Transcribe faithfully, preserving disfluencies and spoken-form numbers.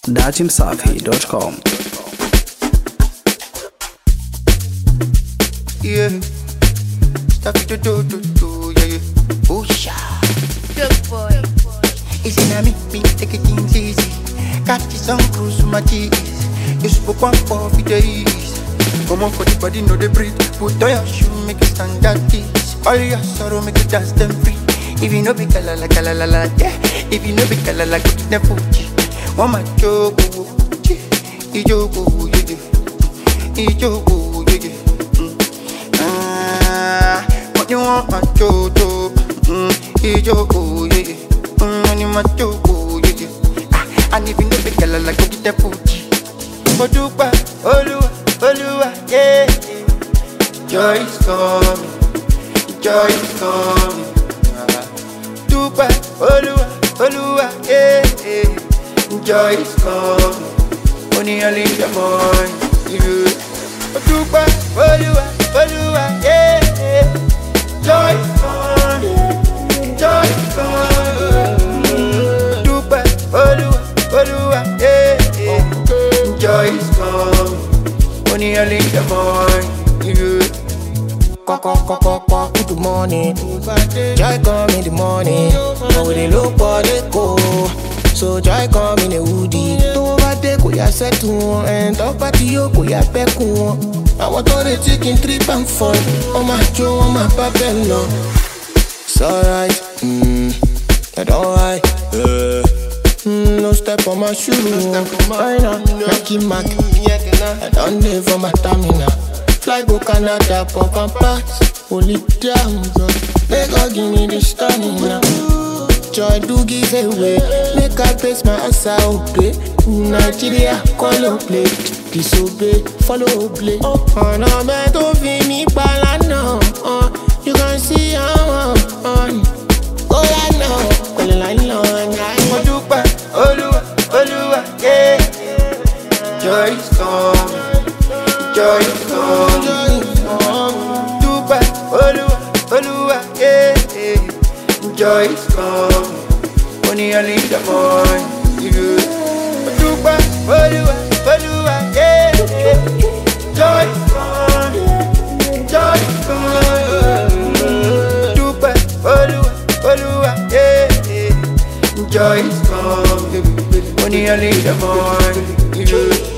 dachimsafi dot com. Yeah, stuff to do, do, do, yeah, yeah. Oh, yeah. Good boy. Easy na me, me take it things easy. Catch some cruise with my cheese. You spoke one for the days. Come on for the body, no they breathe. Put on your shoe, make it stand at this. All your sorrow, make it dance them free. If you know be kalala kalala, yeah. If you know be kalala, go get them Fuji. Mama jogo, ijogo, yeah, yeah. Ijogo, yeah, yeah. What you want, my jojo? Mm, ijogo, yeah, yeah. Mm, and you my jogo, yeah, yeah. Ah, and if you know the girl, like go get the Fuji. Odupa, Olua, Olua, yeah, yeah. Joy is coming, joy is coming. Dupa, Olua, Olua, yeah, yeah. Joy is coming. Only early in the morning, yeah. Odupa, Olua, Olua, yeah, yeah. Joy is coming, joy is coming. Dupa, Olua, Olua, yeah, yeah. Joy is coming. Only early in the morning, yeah. Koko, koko, koko, good morning. Joy come in the morning. But we dey look for the go. So joy come in the woody. Tó bá dé kò yá settle wọn. And tó bá ti yó kò yá bẹ́kù wọn. Àwọn tó dey chicken trip and fun. Wọ́n máa jó, wọ́n máa bá bẹ́ẹ̀ lọ. It's alright, mm, I don't lie. Uh, mm, no step on my shoe. Right now, Nike Mac. I don't live for my stamina. Fly go Canada, pop and pass. Hold it down, bro. They gon' give me the stamina. Joy do give away. Make I place my ass out play. Nigeria, call up play. Disobey, follow play. On a man to fini palano. You can see how I'm on. Go like no, go like no. Odupa, Olua, Olua, yeah. Joy is coming, joy is coming. Dupa, Olua, Olua, yeah, yeah. Joy is coming. Only early in the morning, yeah. Dupa, Olua, Olua, yeah, yeah. Joy is coming, joy is coming. Dupa, Olua, Olua, yeah, yeah. Joy is coming. Only early in the morning, yeah.